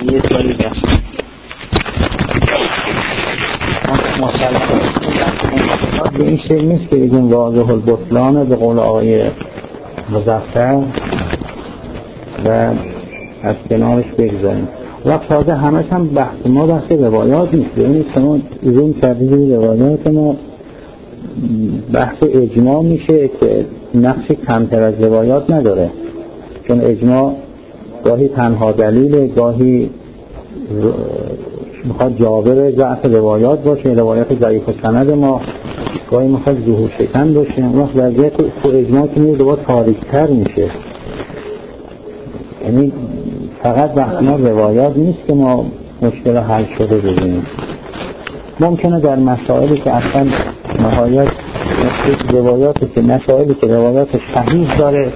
یه سالی دست به این شکل نیست که بگیم واضح البطلان به قول آقای مظفر و از کنارش بگذاریم. و تازه همش هم بحث ما بحث روایات نیست. ببینید شما زوم کردید روایات ما بحث اجماع میشه که نقش کمتر از روایات نداره، چون اجماع گاهی تنها دلیل، گاهی میخواد جابر ضعف روایات باشه، روایات ضعیف و سند ما گاهی میخواد ظهور شکن باشه. اون وقت وضعیت تو اجماع که میره دوباره تاریک‌تر میشه. یعنی فقط وقتی ما روایات نیست که ما مشکل حل شده ببینیم. ممکنه در مسائلی که اصلا نهایت روایاتی که مسائلی که روایات صحیح داره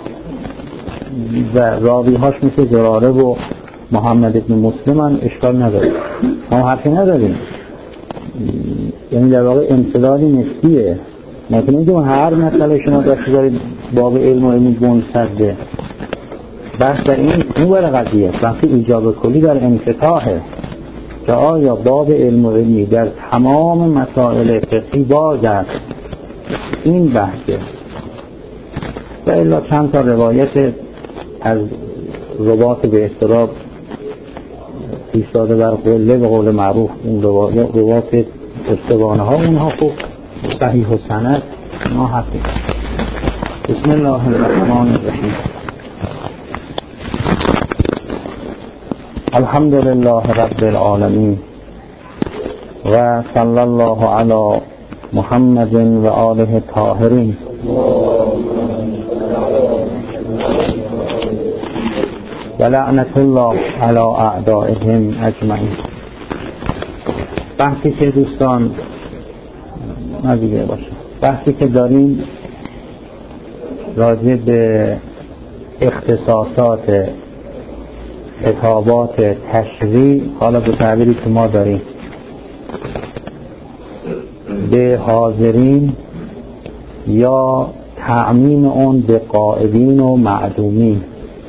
و راویهاش مثل زراره و محمد ابن مسلم هم اشکال نداره، ما حرفی نداریم. یعنی در واقع امتدادی نسبیه. مثلا اینکه هر مسئله شما داشته دارید باب علم و علم منصده بحث در این نوع قضیه وقتی ایجاب کلی در انفتاحه که آیا باب علم و علمی در تمام مسائل فقهی باز است، این بحثه. و الا چند تا روایت از رباط به اضطراب ایستاده بر قله به قول معروف، اون رباط استوانه ها اونها خوب صحیح و سند ما هستیم. بسم الله الرحمن الرحیم. الحمد لله رب العالمین و صلی الله علی محمد و آله الطاهرین. و لعنت الله علی اعدائهم اجمعین. بحثی که دوستان نزدیک باشه، بحثی که داریم راجع به اختصاصات خطابات تشریع، حالا به تعبیری که ما داریم به حاضرین یا تعمیم اون به غائبین و معدومین.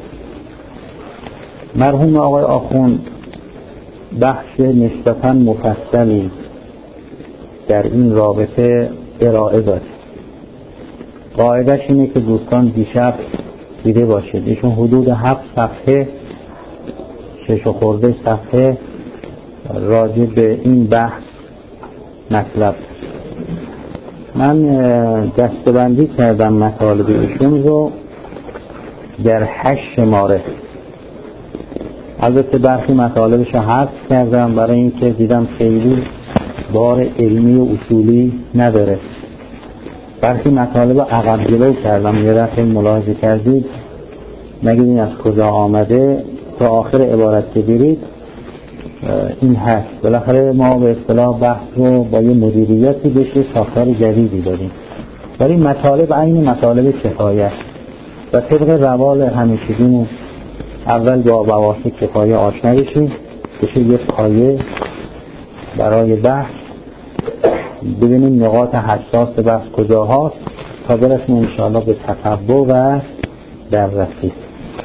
مرحوم آقای آخوند بحث نسبتاً مفصلی در این رابطه ارائه داد. قاعدش اینه که دوستان دیشب دیده باشید ایشون حدود 7 صفحه 6 خورده صفحه راجع به این بحث مطلب. من دسته‌بندی کردم مطالب ایشون رو در 8 شماره. البته برخی مطالبش رو حذف کردم برای اینکه دیدم خیلی بار علمی و اصولی نداره. برخی مطالب رو عقب جلو کردم. یه دفعه ملاحظه کردید نگیدین از کجا آمده تا آخر عبارت که برید این هست. بالاخره ما به اصطلاح بحث رو با یه مدیریتی بشه ساختار جدیدی داریم، ولی مطالب عین مطالب کفایه و طبق روال همیشگیمون اول با بواسی کفایه آشنا بشیم، بشه یه پایه برای بحث، ببینیم نقاط حساس بحث کجا هاست تا برسیم انشاءالله به تتبع و بررسی.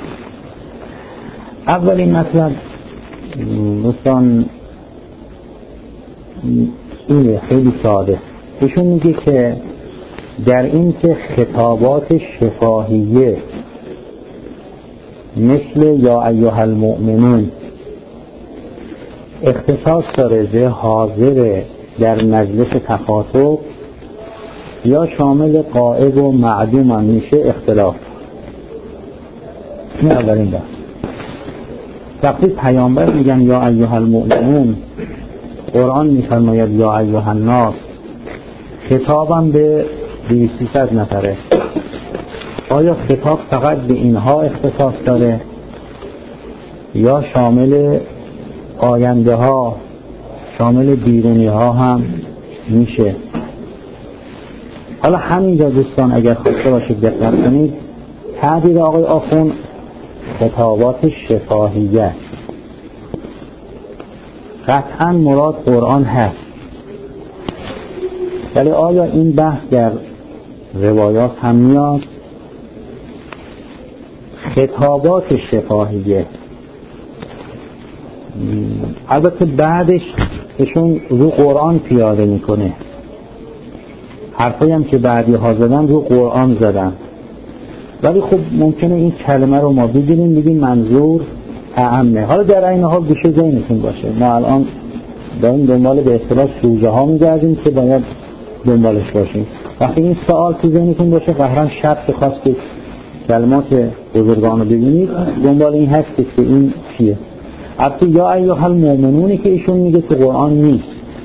اولین مطلب دوستان اینه، خیلی ساده. ایشون میگه که در این که خطابات شفاهیه مثل یا ایها المؤمنون اختصاص داره به حاضر در مجلس تخاطب یا شامل غائب و معدوم هم میشه اختلاف. این اولین بحث. وقتی پیامبر میگن یا ایها المؤمنون، قرآن میفرماید یا ایها الناس، خطابم به 200 نفره. آیا خطاب فقط به اینها اختصاص داره یا شامل آینده ها، شامل بیرونی ها هم میشه؟ حالا همینجا دوستان اگر خواسته باشید دقت کنید، تعبیر آقای آخوند خطابات شفاهیه، قطعا مراد قرآن هست، ولی آیا این بحث در روایات هم میاد؟ خطابات شفاهیه البته بعدش ایشون رو قرآن پیاده میکنه، حرفایی هم که بعدی ها زدن رو قرآن زدن، ولی خب ممکنه این کلمه رو ما بگیریم منظور اعمه. حالا در این حال گوشه ذهنتون باشه ما الان داریم دنبال به اصطلاح سوژه ها میگردیم که باید دنبالش باشیم. وقتی این سوال تو ذهنتون باشه قهرن شب که خواستید کلمات بزرگان رو ببینید دنبال این هستید که این چیه. البته یا ایها المؤمنونی که ایشون میگه تو قرآن نیست،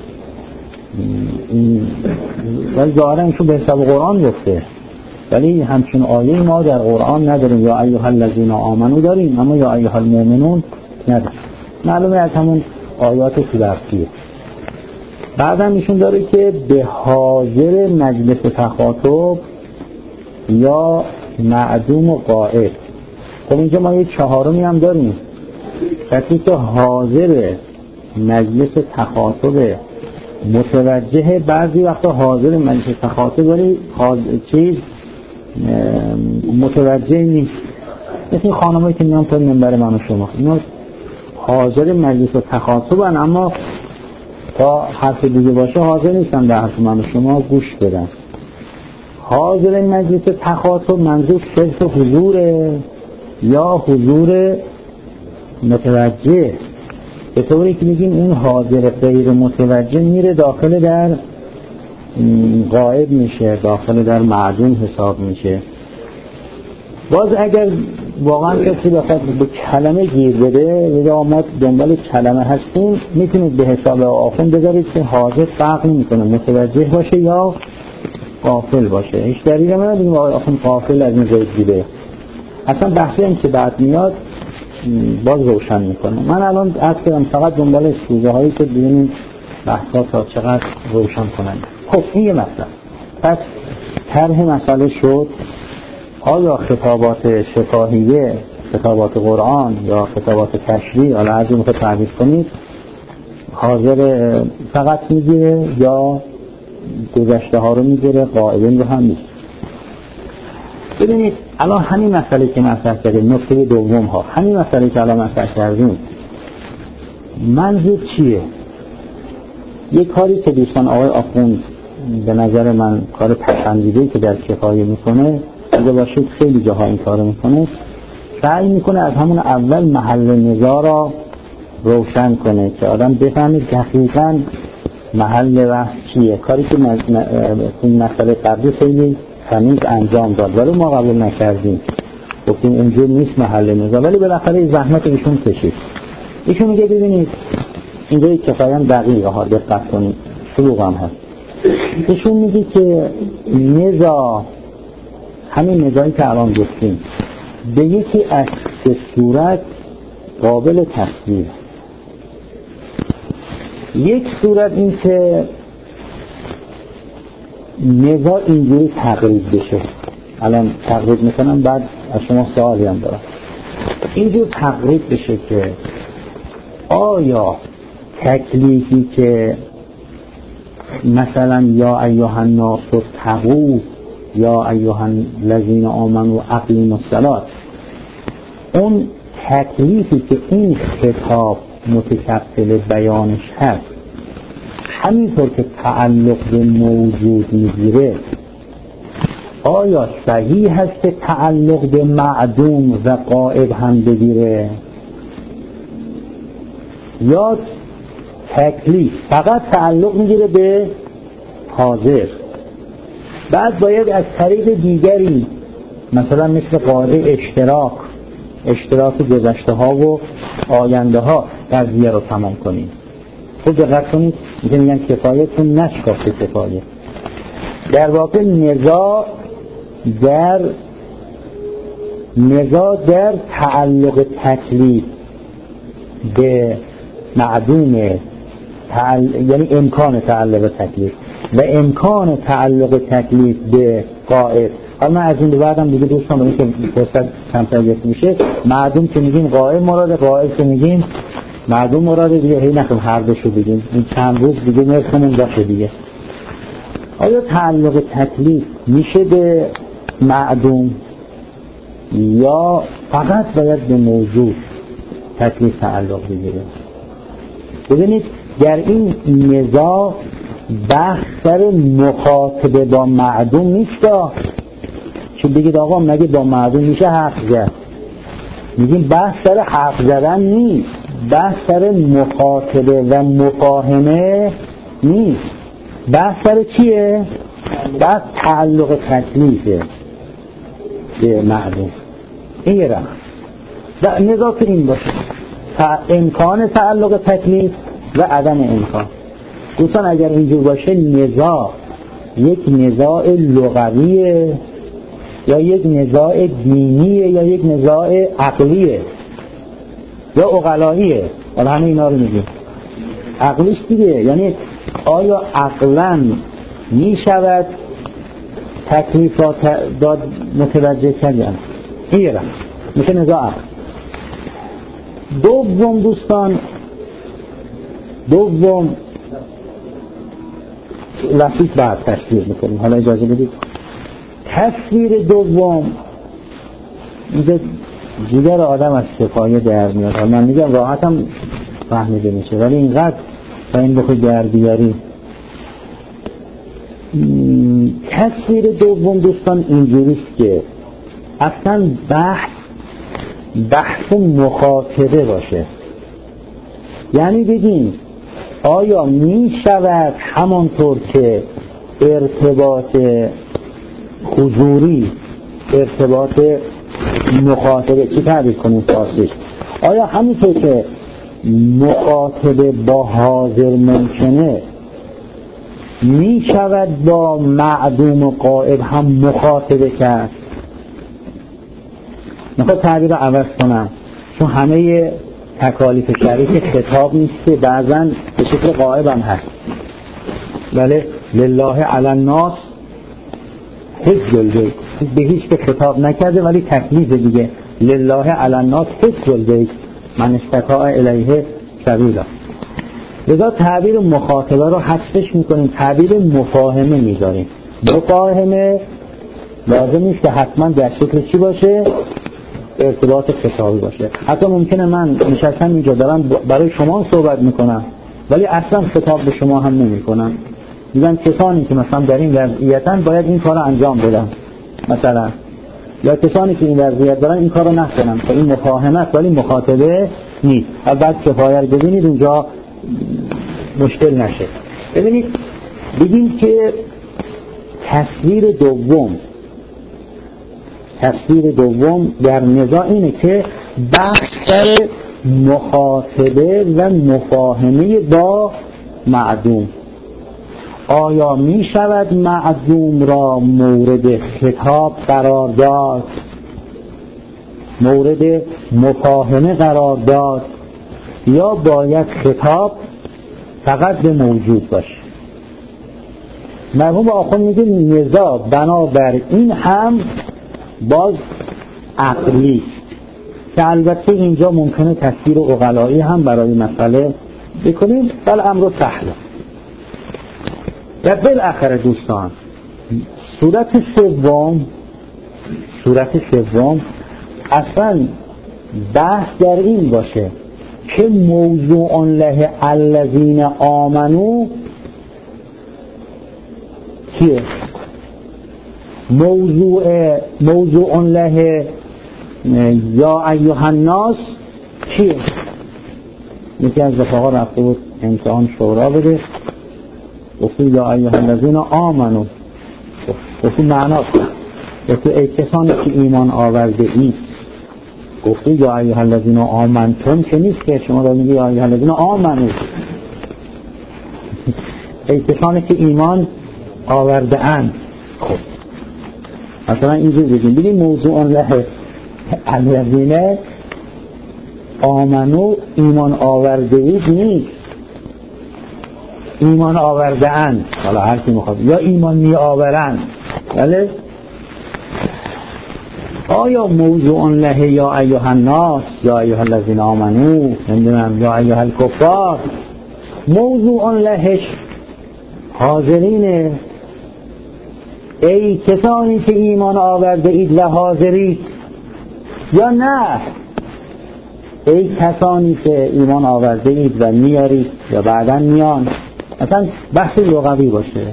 ولی ظاهرا ایشون به حساب قرآن گفته، ولی همچون آیه ما در قرآن نداریم. یا ایها الذین آمنو داریم اما یا ایها المؤمنون نداریم. معلومه از همون آیات سلفیه. بعدم ایشون داره که به حاضر مجلس تخاطب یا معدوم و غائب. خب اینجا ما یه چهارمی هم داریم، کسی که حاضر مجلس تخاطب متوجه، بعضی وقتا حاضر مجلس تخاطب ولی چیز متوجه نیست، مثل این خانمایی که میان پای منبر من و شما، اینا حاضر مجلس تخاطبن اما تا حرف دیگه باشه حاضر نیستن به حرف من و شما گوش بدن. حاضر مجلس تخاطب منظور صرف حضوره یا حضور متوجه، به طوری که میگیم اون حاضر غیر متوجه میره داخل در غائب میشه، داخل در معدوم حساب میشه. باز اگر واقعا کسی بخواد به کلمه گیر بده یا ما دنبال کلمه هستیم میتونید به حساب آخون بذارید که حاضر فرق نمیکنه متوجه باشه یا غافل باشه. هیچ دلیلی هم نداریم آخون غافل از این زید دیده. اصلا بحثی هم که بعد میاد باز روشن میکنه. من الان عرض کردم فقط دنبال سوژه هایی که ببینیم بحثا تا چقدر روشن کنن. خب این یه مسئله. پس طرح مسئله شد آیا خطابات شفاهیه، خطابات قرآن یا خطابات تشریع، حالا هر جور میخواد تعریف کنید، حاضر فقط میگیره یا گذشته ها رو میگیره، غائبین رو هم میگیره. ببینید الان همین مسئله که مطرح کردیم، نکته دوم ها، همین مسئله که الان مطرح کردیم منظور چیه؟ یک کاری که دوستان آقای آخوند به نظر من کار پسندیده‌ای که در کفایه میکنه، اگه باشید خیلی جاها این کارو میکنه، سعی میکنه از همون اول محل نزاع را روشن کنه که آدم بفهمه دقیقاً محل بحث چیه. کاری که این مسئله قبلی خیلی تمیز انجام داد ولی ما قبول نکردیم، گفتیم اینجور نیست محل نزاع، ولی بالاخره زحمت ایشون کشید. ایشون میگه ببینید اینجا یک کفایه هم دقیقه ها دقت کنید، شروع هم هست. ایشون میگه که نزاع، همین نزاعی که الان گفتیم، به یکی از سه صورت قابل تصویر. یک صورت این که نزاع اینجوری تقریب بشه، الان تقریب میکنم بعد از شما سوالی هم دارم، اینجور تقریب بشه که آیا تکلیفی که مثلا یا ایها الناس اتقوا یا ایها الذین آمنوا اقیموا الصلاة، اون تکلیفی که این خطاب متکفل بیانش هست همینطور که تعلق به موجود میگیره، آیا صحیح هست که تعلق به معدوم و غائب هم بگیره یا تکلیف فقط تعلق میگیره به حاضر، بعد باید از طریق دیگری مثلا مثل قاعده اشتراک گذشته ها و آینده ها قضیه رو تمام کنیم. خب دقت کنید میگن کفایتون نشکافته کفایه. در واقع نزاع در تعلق تکلیف به معدوم، یعنی امکان تعلق تکلیف و امکان تعلق تکلیف به غائب. حالا من از این بعدم دیگه دوستان رو که فرصت کمتر میشه، معدوم که میگیم غائب مراده، غائب که میگیم معدوم مراده، دیگه هی نخیم هر دوشو بگیم، این چند روز دیگه مرسمون باشه دیگه. آیا تعلق تکلیف میشه به معدوم یا فقط باید به موجود تکلیف تعلق بگیره؟ ببینید در این نزاع بحث سر مخاطبه با معدوم نیست، که بگید آقا مگه با معدوم میشه حرف زد؟ میگیم بحث سر حرف زدن نیست، بحث سر مخاطبه و مفاهمه نیست. بحث سر چیه؟ بحث تعلق تکلیفه به معدوم. این یه رقم و نزاع تو این باشه، امکان تعلق تکلیف و عدم امکان. دوستان اگر اینجور باشه نزاع یک نزاع لغویه یا یک نزاع دینیه یا یک نزاع عقلیه یا عقلاییه. حالا همه اینا رو میگیم عقلیش دیگه، یعنی آیا عقلاً میشود تکلیفات داد متوجه کردن؟ این یه رقم میشه نزاع عقل. دوم دوستان، لطیف بعد تصویر میکنیم، حالا اجازه بدید. تصویر دوم اینجا جگر آدم از سپایه در میاد. حالا من میگم راحت هم فهمیده میشه، ولی اینقدر تا این بخوای در بیاری. تصویر دوم دوستان اینجوریست که اصلا بحث مخاطبه باشه. یعنی بگیم آیا می شود همانطور که ارتباط حضوری، ارتباط مخاطبه، چی تعبیر کنیم فارسیش، آیا همونطور که مخاطبه با حاضر ممکنه می شود با معدوم و غائب هم مخاطبه کرد؟ میخواد تعبیر رو عوض کنم، چون همه تکالیف شرعی خطاب نیست، بعضا به شکل غائب هم هست. بله لله علی الناس حج البیت، به هیچ که خطاب نکرده ولی تکلیف دیگه، لله علی الناس حج البیت من استطاع الیه سبیلا. لذا تعبیر مخاطبه رو حذفش میکنیم، تعبیر مفاهمه میذاریم. مفاهمه لازم نیست که حتما در شکل چی باشه؟ ارتباط خطابی باشه. حتی ممکنه من نشستم اینجا دارم برای شما صحبت میکنم ولی اصلا خطاب به شما هم نمیکنم، میگن کسانی که مثلا در این وضعیتن باید این کار رو انجام بدن مثلا، یا کسانی که این وضعیت دارن این کار رو نکنن. خب این مفاهمه ولی مخاطبه نیست. بعد کفایه رو ببینید اونجا مشکل نشه. ببینید بگیم که تصویر دوم در نزاع اینه که بحث مخاطبه و مفاهمه با معدوم. آیا می شود معدوم را مورد خطاب قرار داد، مورد مفاهمه قرار داد، یا باید خطاب فقط به موجود باشه؟ مرحوم آخوند میگه نزاع بنابر این هم باز عقلی است، که البته اینجا ممکنه تفسیر عقلایی هم برای مسئله بکنیم، بل امر سهله. و بالاخره دوستان صورت سوم اصلا بحث در این باشه که موضوع له الذین آمنو چیه؟ موضوع له یا ایها الناس چیه؟ یکی از رفقا رفته بود امتحان شورا بده، گفتی یا ایها الذین آمنو، گفتی معناست، گفتی ای کسانی که ایمان آورده اید. گفتی یا ایها الذین آمنتم که نیست که شما دارید میگید یا ایها الذین آمنو، ای کسانی که ایمان آورده اند. خب مثلا اینجور بگیم موضوع له الذین آمنو ایمان آورده اید نیست، ایمان آورده اند، حالا هر کی میخواد، یا ایمان می آورند. بله آیا موضوع له یا ایها الناس یا ایها الذین آمنو، نمیدونم یا ایها الکفار، موضوع لهش حاضرینه، ای کسانی که ایمان آورده اید و حاضرید، یا نه ای کسانی که ایمان آورده اید و میارید یا بعدا میان، مثلا بحث لغوی باشه.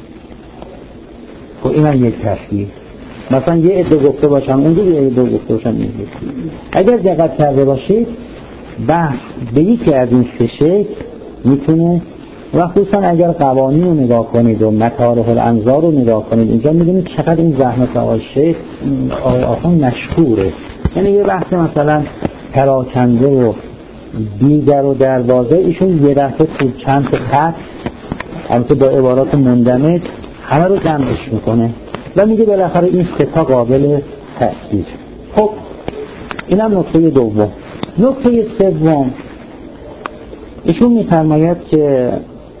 خب اینم یک تشبیه، مثلا یه عده گفته باشم اونجا، یه عده گفته باشم اینجا. اگر دقت کرده باشید بحث به یکی از این سه شکل میتونه، و خصوصا اگر قوانین رو نگاه کنید و مطارح الانظار رو نگاه کنید، اینجا میدونید چقدر این زحمت آقای شیخ آخون مشهوره. یعنی یه بحث مثلا پراکنده و دیگر و دروازه، ایشون یه دفعه تو چند تا خط البته با عبارات مندمج همه رو جمعش میکنه و میگه بالاخره این سه تا قابل تأثیر. خب اینم نکته دوم. نکته سوم، ایشون میفرماید که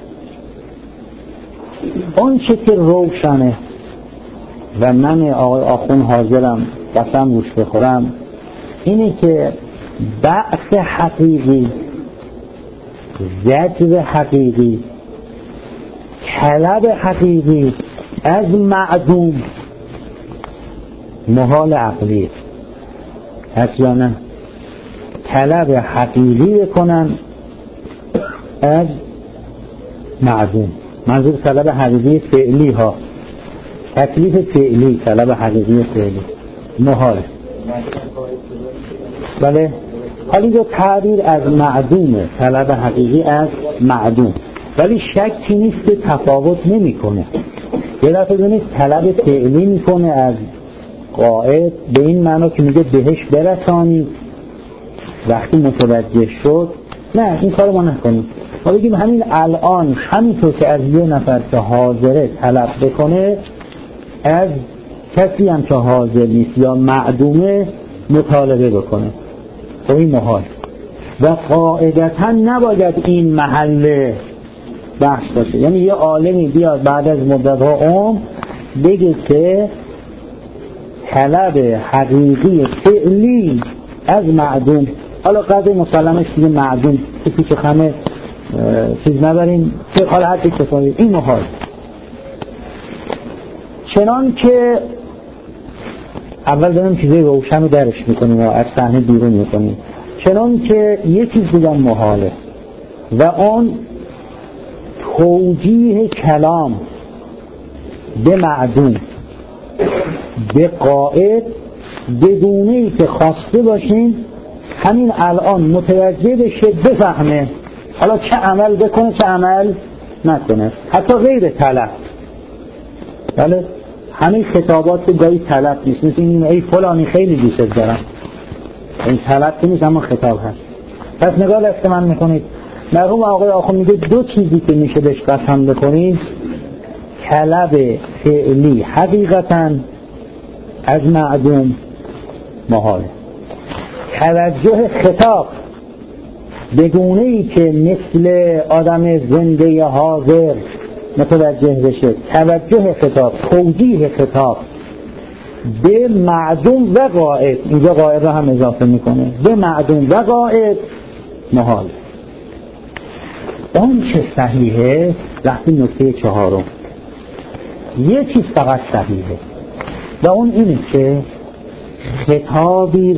اون چه که روشنه و من آقای آخون حاضرم قسم روش بخورم، اینه که بعث حقیقی، جذب حقیقی، طلب حقیقی از معدوم محال عقلی هست یا نه؟ طلب حقیقی بکنن از معدوم، منظور طلب حقیقی فعلی ها، تکلیف فعلی، طلب حقیقی فعلی محال. بله، حالا اینجا تعبیر از معدومه، طلب حقیقی از معدوم، ولی شکی نیست که تفاوت نمی کنه. یه دفعه ببینید طلب فعلی میکنه از قائد به این معنا که میگه بهش برسانی، وقتی متوجه شد نه این کار ما نکنیم، ما بگیم همین الان همینطور که از یه نفر که حاضره طلب بکنه، از کسی هم که حاضر نیست یا معدومه مطالبه بکنه. خب این محال و قاعدتا نباید این محل بحث باشه. یعنی یه عالمی بیاد بعد از مدت‌ها عمر بگه که طلب حقیقی فعلی از معدوم، حالا قدر مسلمش دیگه معدوم کسی که خمه چیز نبرین، حالا حتی کفایی، این محال. چنان که اول داریم چیزای روشن رو درش میکنیم و از صحنه بیرون میکنیم، چنان که یه چیز دیگه محاله و اون توجیه کلام به معدوم به قائد بدونه ای که خواسته باشین همین الان متوجه بشه بفهمه، حالا چه عمل بکنه چه عمل نکنه، حتی غیر طلب. بله، همین خطابات گاهی طلب نیست، مثل این ای فلانی خیلی دوست دارم، این طلب نیست اما خطاب هست. پس نگاه دست من میکنید، مرحوم آقای آخون میگه دو چیزی که میشه بهش قسم بکنید، طلب فعلی حقیقتا از معدوم محاله، توجه خطاب بگونه ای که مثل آدم زنده حاضر متوجه بشه، توجه خطاب، توجیه خطاب به معدوم و قائد، اینجا قائد را هم اضافه میکنه، به معدوم و قائد محال. اون چه صحیحه؟ وقتی نکته چهارم، یه چیز فقط صحیحه و اون اینه که خطابی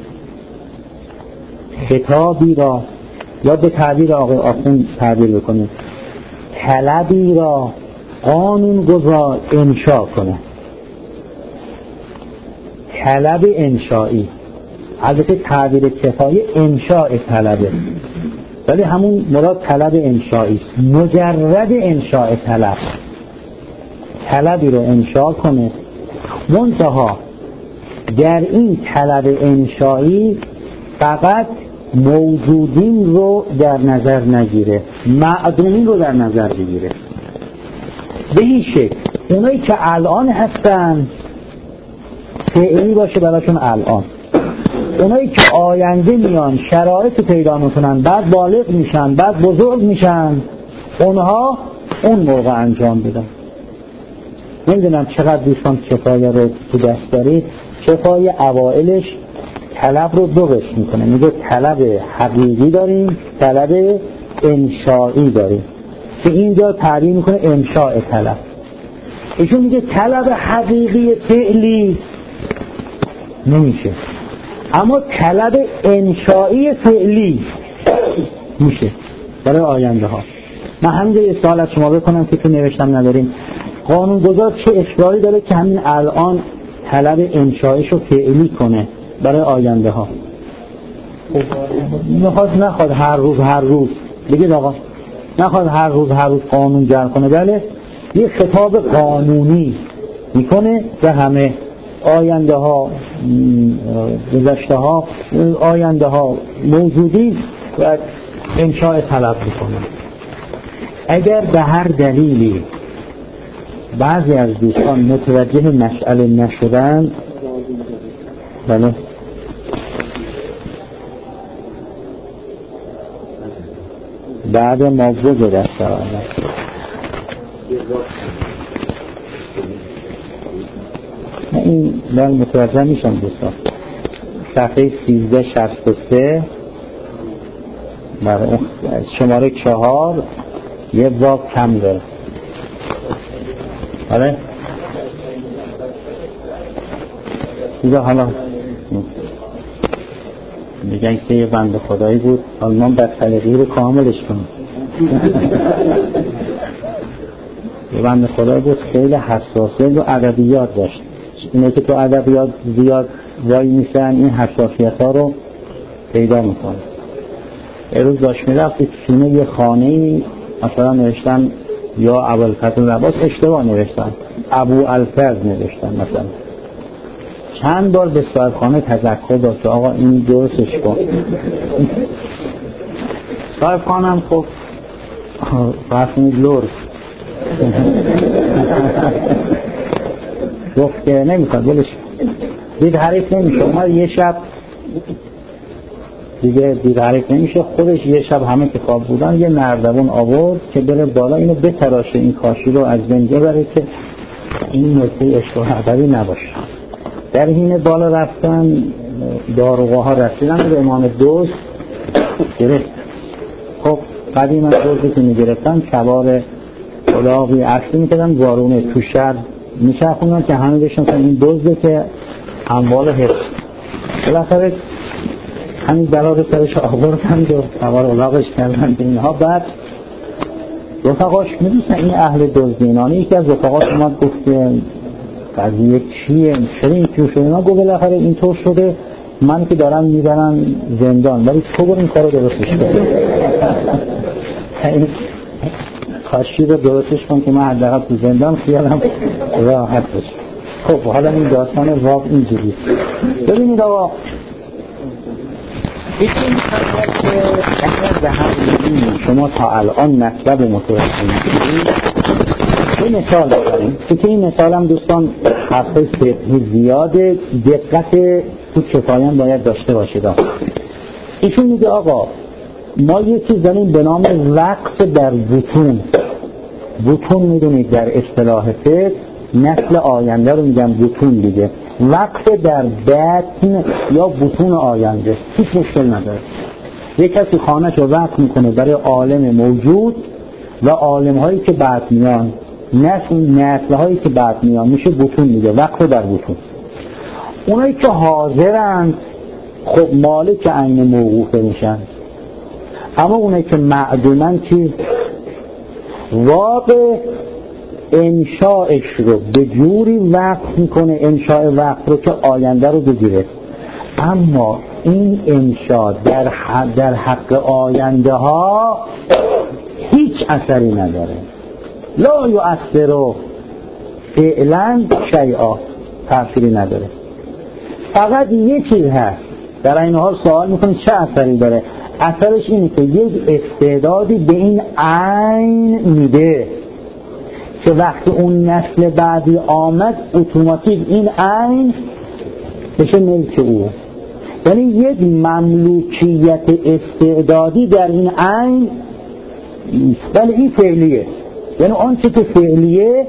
را یا به تعبیر آقای آخون تعبیر بکنه، طلبی را قانون گذار انشاء کنه، طلب انشایی، البته تعبیر کفایی انشاء طلبه، ولی همون مراد طلب انشایی، مجرد انشاء طلب، طلبی رو انشاء کنه، منتها در این طلب انشایی فقط موجودین رو در نظر نگیره، معدومین رو در نظر بگیره. به این شکل اونایی که الان هستن فعلی باشه براشون الان، اونایی که آینده میان شرایط پیدا میکنن، بعد بالغ میشن، بعد بزرگ میشن، اونها اون موقع انجام بدن. نمیدونم چقدر دوستان کفایه رو تو دست دارید. کفایه اوائلش طلب رو دو قسم میکنه، میگه طلب حقیقی داریم، طلب انشایی داریم، که اینجا تعریف میکنه انشاء طلب. ایشون میگه طلب حقیقی فعلی نمیشه، اما طلب انشایی فعلی میشه برای آینده ها. من همینجا یه سوال از شما بکنم که تو نوشتم نداریم، قانونگذار چه اشکالی داره که همین الان طلب انشایشو فعلی کنه برای آینده ها؟ نخواد هر روز بگید آقا نخواد هر روز قانون جر کنه، بله یه خطاب قانونی میکنه به همه آینده ها، گذشته ها، آینده ها موجودی و انشاء طلب میکنه. اگر به هر دلیلی بعضی از دوستان متوجه مسئله نشدن، بله بعد موضوع دست آمد این من متوجه میشم دوستان. صفحه 1363 برای شماره 4 یه باب کم داره. آره اینجا حالا میگن که یه بند خدایی بود آلمان بر سلیقه‌ای رو کاملش کنم. یه بند خدایی بود خیلی حساسیت و ادبیات داشت. اینه که تو ادبیات زیاد وای میشن این حساسیت ها رو پیدا میکنه. یه روز داشت میرفت سینه یه خانه‌ای مثلا نوشتن یا ابوالفضل عباس، اشتباه نوشتن ابو الفضل نوشتن مثلا. چند بار به صاحبخانه تذکر داد که آقا این درستش کن. صاحبخانم خب فرسونید لور گفت که نمیخواد بلش دید حریف نمیشه. اومد یه شب دیگه دید حریف نمیشه، خودش یه شب همه که خواب بودن یه نردبون آورد که بره بالا اینو بتراشه این کاشی رو از بین ببره که این نکته اشتباه ادبی نباشه. در حین بالا رفتن داروغاها رسیدن به امام دوست گرفت. خب قدیم از دوستی که میگرفتن سوار الاغی اصلی میکردن وارونه تو شهر میچرخوندن که همه بشنسن این دزده که اموال حفظ. بالاخره همین دلار سرش آوردن و سوار الاغش کردن به اینها. بعد رفقاش میدونستن این اهل دزدینانه، یکی از رفقاش اومد گفت که قضیه چیه؟ چرا اینطور شده؟ اینا گفت بالاخره اینطور شده من که دارم میبرن زندان ولی تو برو این کارو درستش کن. کاشی رو درستش کن که من حداقل تو زندان خیالم راحت بشه. خب حالا این داستان واقع اینجوری. ببینید آقا یکی می‌خواید که اگر به هر شما تا الان مطلب متوجه نشدید یه مثال بزنیم که این مثال هم دوستان حرفای فقهی زیاده، دقت تو کفایان باید داشته باشید. ایشون میگه آقا ما یه چیز داریم به نام وقف در بطون. بطون میدونید در اصطلاح فقه نسل آینده رو میگن بطون دیگه. وقف در بطن یا بطون آینده هیچ مشکل نداره. یک کسی خانه‌اش رو وقف میکنه برای عالم موجود و عالم هایی که بعد میان، نسل هایی که بعد میان میشه بطون دیگه، وقف در بطون. اونایی که حاضرند خب مالک عین موقوفه میشن، اما اونایی که معدومن که واقع انشاءش رو به جوری وقف میکنه، انشاء وقف رو که آینده رو بگیره، اما این انشاء در حق آینده ها هیچ اثری نداره. لا یؤثر فعلا شیئا، تأثیری نداره. فقط یک چیز هست در این حال سوال میکنه چه اثری داره؟ اثرش اینه که یک استعدادی به این عین میده که وقتی اون نسل بعدی آمد اتوماتیک این عین بشه ملک او. یعنی یک مملوکیت استعدادی در این عین، ولی این فعلیه. یعنی آنچه که فعلیه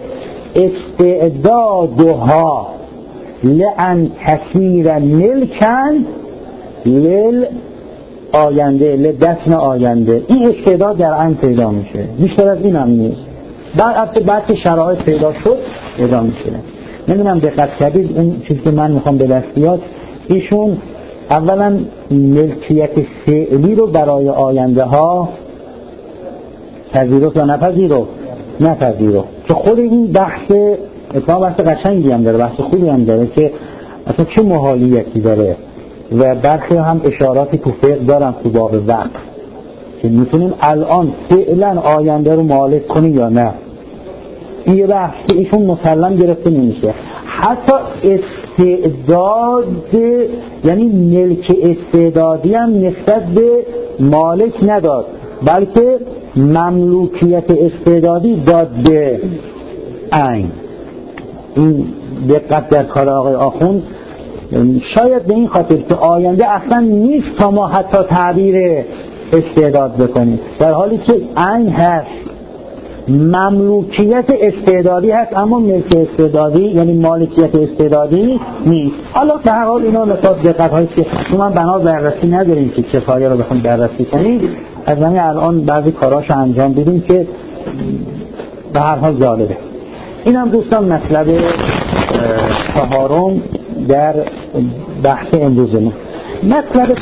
استعدادها لأن تصیر ملکن لل آینده، لدفن آینده، این استعداد در عین پیدا میشه. بیشتر از این هم نیست. بعد که شرایط پیدا شد پیدا میشه. نمیدونم دقت کردید اون چیزی که من میخوام به دست بیاد، ایشون اولا ملکیت فعلی رو برای آینده ها پذیرفت یا نپذیرفت که خود این بحث قشنگی هم داره، بحث خوبی هم داره که اصلا چه محالیتی داره و برخی هم اشاراتی تو فقه دارن تو باب وقت که میتونیم الان فعلا آینده رو مالک کنیم یا نه. این یه بحث که ایشون مسلم گرفته نمیشه. حتی استعداد یعنی ملک استعدادی هم نسبت به مالک نداد، بلکه مملوکیت استعدادی داد به عین. این دقت در کار آقای آخوند شاید به این خاطر که آینده اصلا نیست تا ما حتی تعبیر استعداد بکنیم، در حالی که عین هست، مملوکیت استعدادی هست اما ملک استعدادی یعنی مالکیت استعدادی نیست. حالا به هر حال اینا نکات دقت هایی که شما بنا بررسی نداریم که کفایه رو بخوایم بررسی کنیم، از همین الان بعضی کاراشو انجام بدیم که به هر حال جالبه. اینم دوستان مطلب چهارم در بحث امروزمون. مطلب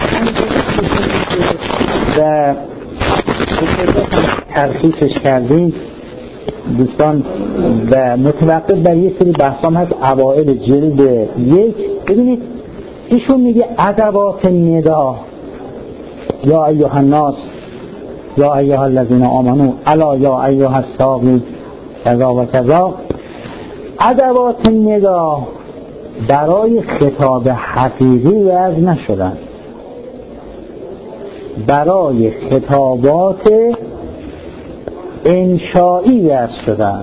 و ترخیصش کردیم دوستان و متوقف بر یک سری بحثام هست اوائل جلد 1. ببینید ایشون میگه ادوات ندا یا ایها الناس یا ایها الذین آمنو الا یا ایها الساقی کذا و کذا. ادوات ندا برای خطاب حقیقی وضع نشدن، برای خطابات انشائی وضع شدن.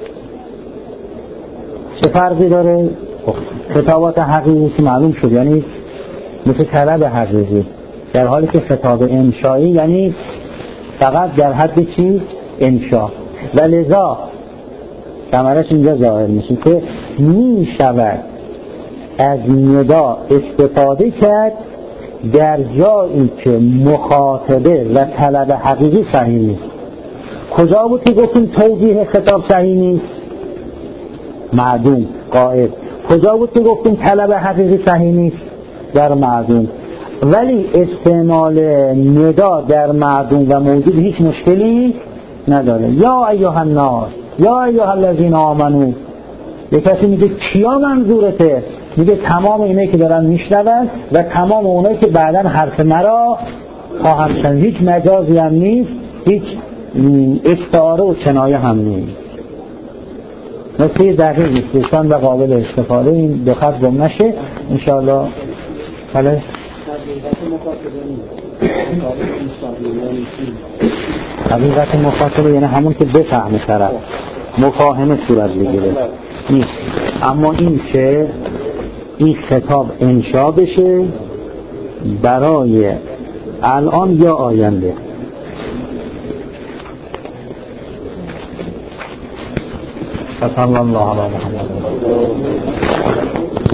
چه فرقی داره؟ خطابات حقیقی که معلوم شد یعنی مثل طلب حقیقی، در حالی که خطاب انشائی یعنی فقط در حد چی؟ انشا. و لذا ثمرش اینجا ظاهر میشه که می شود از ندا استفاده کرد در جایی که مخاطبه و طلب حقیقی صحیح نیست. کجا بود که گفتیم توجیه خطاب صحیح نیست؟ معدوم قائد. کجا بود که گفتیم طلب حقیقی صحیح نیست؟ در معدوم. ولی استعمال ندا در معدوم و موجود هیچ مشکلی نداره. یا ایها الناس یا ایها الذین آمنو. یک کسی میگه کیا منظورته؟ میگه تمام اینایی که دارن میشنون و تمام اونایی که بعداً حرف مرا خواهم شنید. هیچ مجازی هم نیست، هیچ استعاره و کنایه هم نیست. نکته دقیق نیست دوستان و قابل استفاده. این دو خط گم نشه انشاءالله. بله حقیقت مخاطبه یعنی همون که بفهمه طرف، مفاهمه صورت بگیره نیست. اما این که این خطاب انشا بشه برای الان یا آینده. صلی الله علیه و محمد.